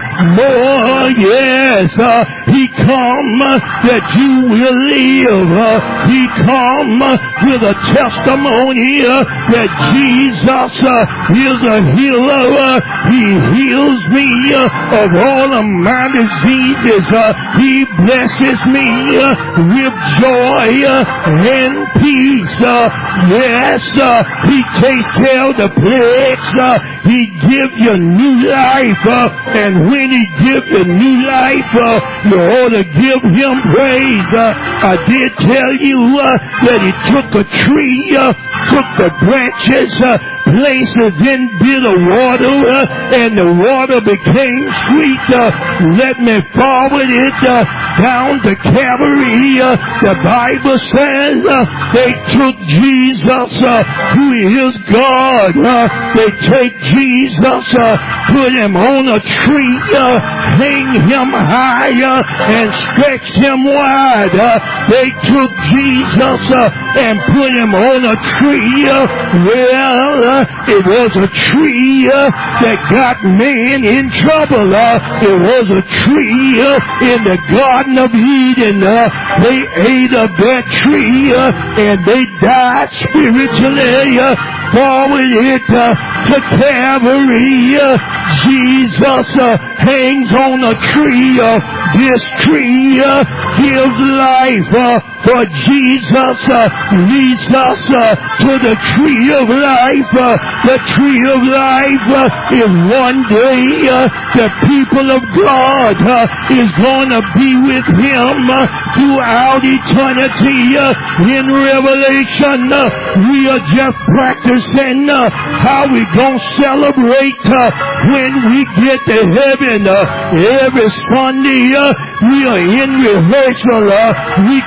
more. Yes, uh, He come uh, that you will live. Uh, he come uh, with a testimony uh, that Jesus uh, is a healer. Uh, he heals me uh, of all of my diseases. Uh, he blesses me uh, with joy uh, and peace. Uh, yes, uh, He takes care of the plagues. Uh, he gives you new life. Uh, and when He gives you new life, uh, you ought to give Him praise. Uh, I did tell you uh, that He took a tree, uh, took the branches, uh, placed it in bitter water, uh, and the water became sweet. Uh, let me forward it uh, down to Calvary. Uh, the Bible says uh, they took Jesus, uh, who is God. Uh, they take Jesus, uh, put Him on a tree, uh, hang Him high, uh, and stretched Him wide. Uh, they took Jesus uh, and put Him on a tree. Uh, well, uh, it was a tree uh, that got man in trouble. Uh, it was a tree uh, in the Garden of Eden. Uh, they ate of that tree uh, and they died spiritually. Uh, forward it uh, to Calvary. Uh, Jesus uh, hangs on a tree. Uh, this tree uh, gives life. Uh, for Jesus uh, leads us uh, to the tree of life. Uh, the tree of life uh, is one day uh, the people of God uh, is going to be with Him uh, throughout eternity. Uh, in Revelation, uh, we are just practicing uh, how we going to celebrate uh, when we get to heaven. Uh, every Sunday uh, we are in rehearsal. Uh, we come to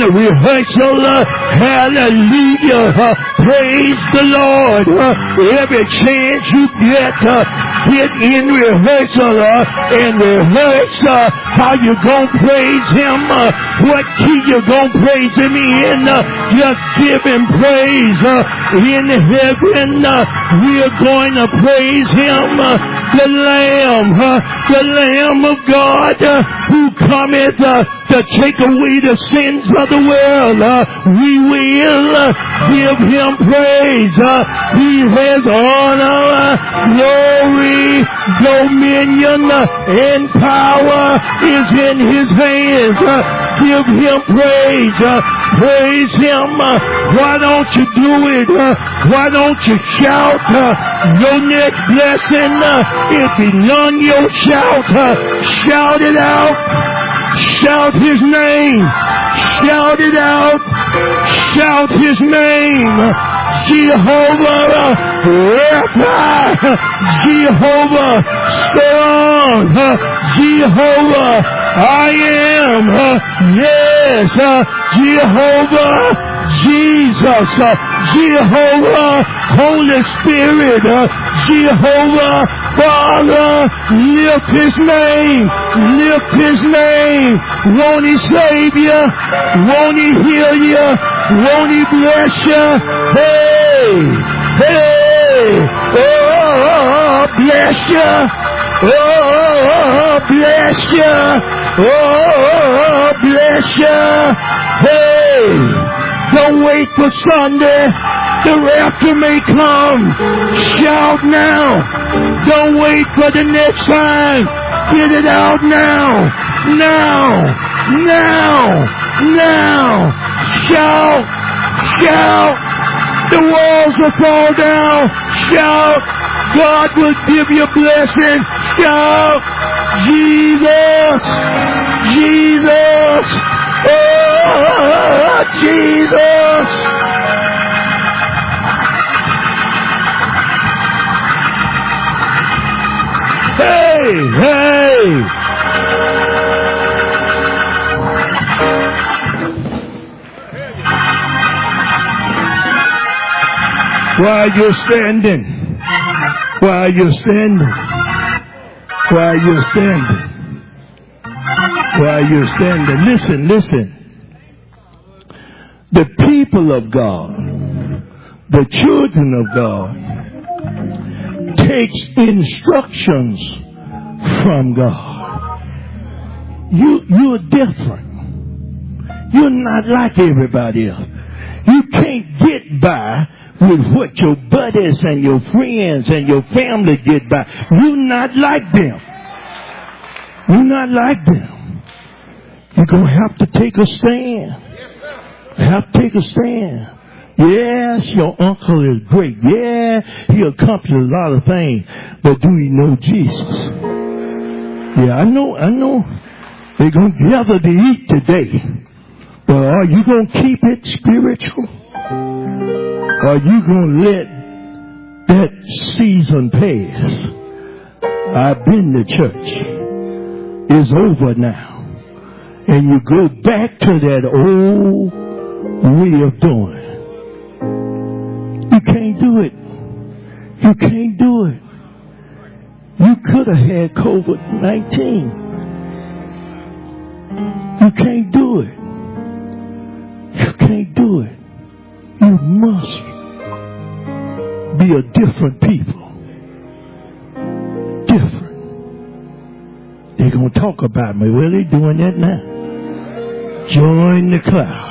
the rehearsal. Uh, hallelujah. Uh, praise the Lord. Uh, every chance you get, uh, get in rehearsal uh, and rehearse uh, how you gonna praise Him. Uh, what key you gonna praise Him in. Uh, just give Him praise. Uh, in heaven, uh, we're going to praise Him. Uh, the Lamb, uh, the Lamb of God uh, who cometh uh, to take away the sins of the world. Uh, we will uh, give Him praise. Uh, he has honor, uh, glory, dominion, uh, and power is in His hands. Uh, give Him praise. Uh, praise Him. Uh, why don't you do it? Uh, why don't you shout? Uh, your next blessing, uh, it belongs your shout. Uh, shout it out. Shout His name. Shout it out. Shout His name. Jehovah Rapha. Jehovah Strong. Jehovah I am. Yes. Jehovah Jesus. Jehovah Holy Spirit. Jehovah Father, lift His name, lift His name. Won't He save you? Won't He heal you? Won't He bless you? Hey, hey, oh, bless you. Oh, bless you. Oh, bless you. Hey, don't wait for Sunday. The rapture may come. Shout now. Don't wait for the next time. Get it out now. Now. Now. Now. Shout. Shout. The walls will fall down. Shout. God will give you blessing. Shout. Jesus. Jesus. Oh, Jesus. Hey, hey. While you're standing, while you're standing, while you're standing, while you're standing, listen, listen. The people of God, the children of God, takes instructions from God. You, you're different. You're not like everybody else. You can't get by with what your buddies and your friends and your family get by. You're not like them. You're not like them. You're going to have to take a stand. You have to take a stand. Yes, your uncle is great. Yeah, he accomplished a lot of things. But do he know Jesus? Yeah, I know, I know. They're going to gather to eat today. But are you going to keep it spiritual? Or are you going to let that season pass? I've been to church. It's over now. And you go back to that old way of doing it. You can't do it. You can't do it. You could have had COVID nineteen. You can't do it. You can't do it. You must be a different people. Different. They're going to talk about me. Well, they're doing that now. Join the cloud.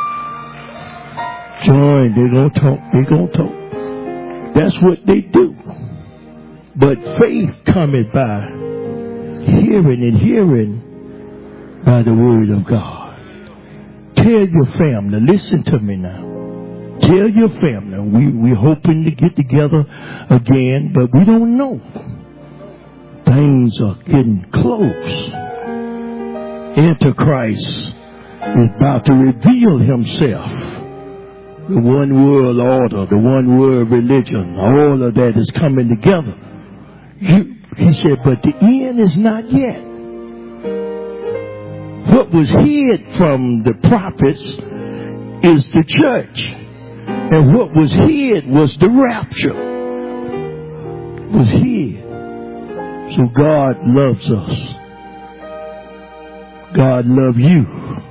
Join. They're going to talk. They're going to talk. That's what they do. But faith cometh by hearing, and hearing by the word of God. Tell your family. Listen to me now. Tell your family. We, we're hoping to get together again, but we don't know. Things are getting close. Antichrist is about to reveal himself. The one world order, the one world religion, all of that is coming together. You, he said, but the end is not yet. what was hid from the prophets is the church. And what was hid was the rapture. Was hid. So God loves us. God loves you.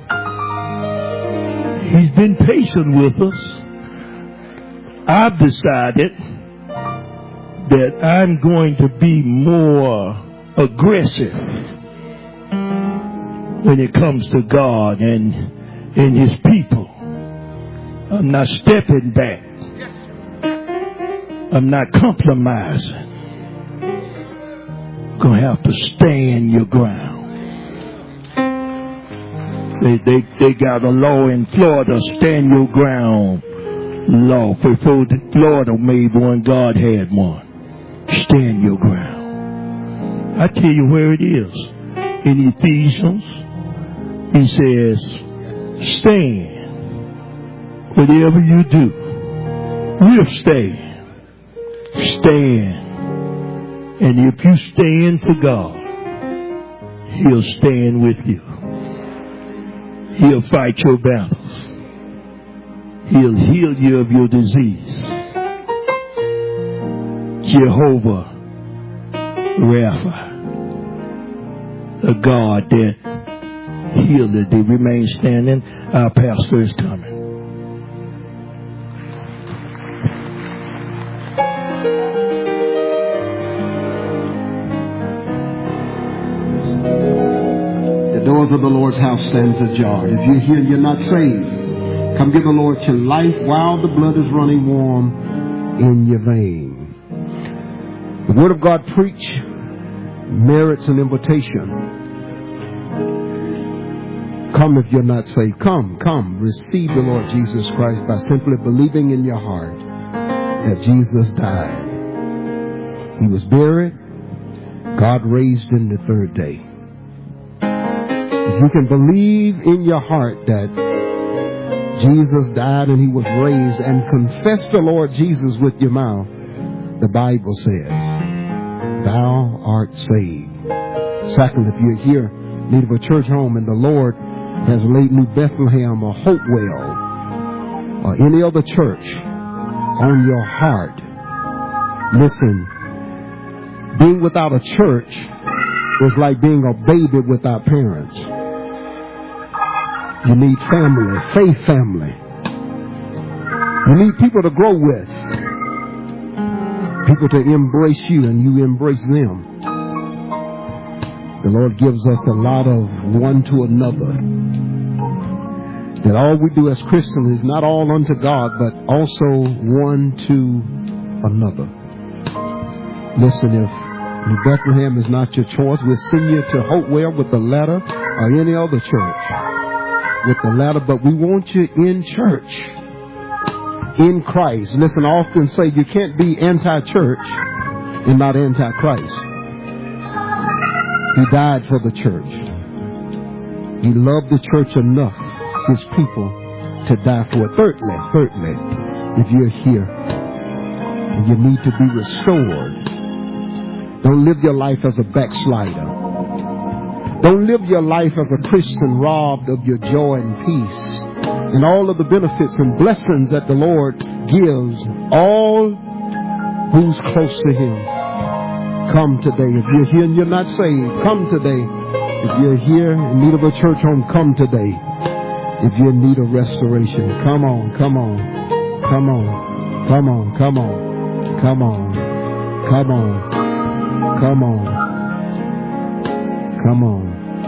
He's been patient with us. I've decided that I'm going to be more aggressive when it comes to God and, and His people. I'm not stepping back. I'm not compromising. You're going to have to stand your ground. They, they, they got a law in Florida, stand your ground law. Before the Florida made one, God had one. Stand your ground. I tell you where it is. In Ephesians, he says, stand. Whatever you do, we'll stand. Stand. And if you stand for God, He'll stand with you. He'll fight your battles. He'll heal you of your disease. Jehovah Rapha, the God that healed thee. Remain standing. Our pastor is coming. The doors of the Lord's house stands ajar. If you're here and you're not saved, come give the Lord your life while the blood is running warm in your vein. The Word of God preached merits an invitation. Come if you're not saved. Come, come. Receive the Lord Jesus Christ by simply believing in your heart that Jesus died. He was buried. God raised him the third day. If you can believe in your heart that Jesus died and He was raised and confess the Lord Jesus with your mouth, the Bible says, thou art saved. Second, if you're here, need of a church home and the Lord has laid New Bethlehem or Hopewell or any other church on your heart, listen, being without a church is like being a baby without parents. You need family, faith family. You need people to grow with. People to embrace you and you embrace them. The Lord gives us a lot of one to another. That all we do as Christians is not all unto God, but also one to another. Listen, if New Bethlehem is not your choice, we'll send you to Hopewell with the letter or any other church with the letter, but we want you in church, in Christ. Listen, I often say you can't be anti-church and not anti-Christ. He died for the church. He loved the church enough, His people, to die for it. Thirdly, thirdly, if you're here and you need to be restored, don't live your life as a backslider. Don't live your life as a Christian robbed of your joy and peace and all of the benefits and blessings that the Lord gives all who's close to Him. Come today. If you're here and you're not saved, come today. If you're here in need of a church home, come today. If you need a restoration, come on, come on, come on, come on, come on, come on, come on, come on, come on.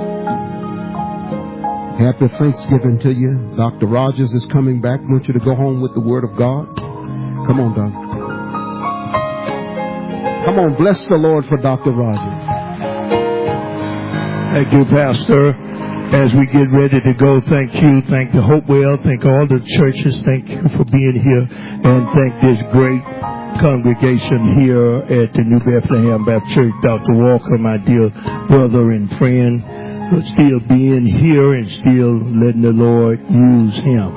Happy Thanksgiving to you. Doctor Rogers is coming back. I want you to go home with the Word of God. Come on, Doctor. Come on, bless the Lord for Doctor Rogers. Thank you, Pastor. As we get ready to go, thank you, thank the Hopewell, thank all the churches, thank you for being here, and thank this great congregation here at the New Bethlehem Baptist Church. Doctor Walker, my dear brother and friend, for still being here and still letting the Lord use him.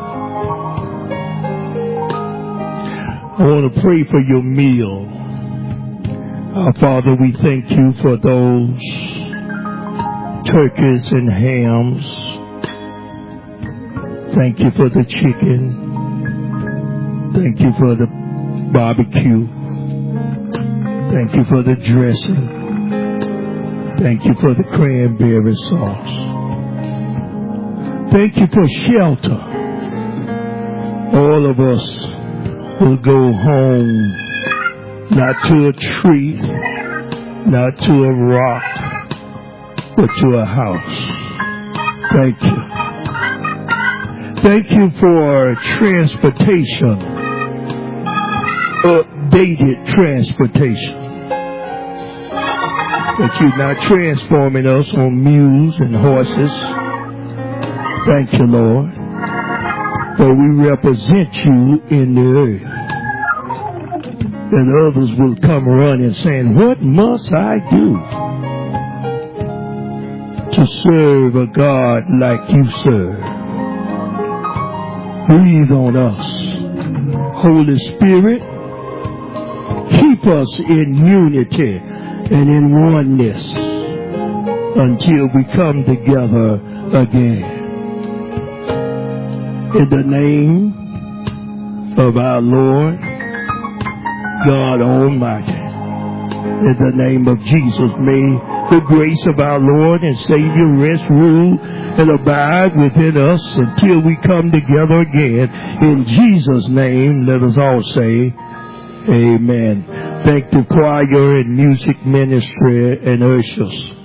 I want to pray for your meal. Our Father, we thank you for those turkeys and hams. Thank you for the chicken. Thank you for the barbecue. Thank you for the dressing. Thank you for the cranberry sauce. Thank you for shelter. All of us will go home, not to a tree, not to a rock, but to a house. Thank you. Thank you for transportation, updated transportation. That you're not transforming us on mules and horses. Thank you, Lord. For we represent you in the earth. And others will come running saying, what must I do to serve a God like you serve? Breathe on us. Holy Spirit, keep us in unity and in oneness until we come together again. In the name of our Lord God Almighty, in the name of Jesus, may the grace of our Lord and Savior rest, rule, and abide within us until we come together again. In Jesus' name, let us all say, amen. Thank the choir and music ministry and ushers.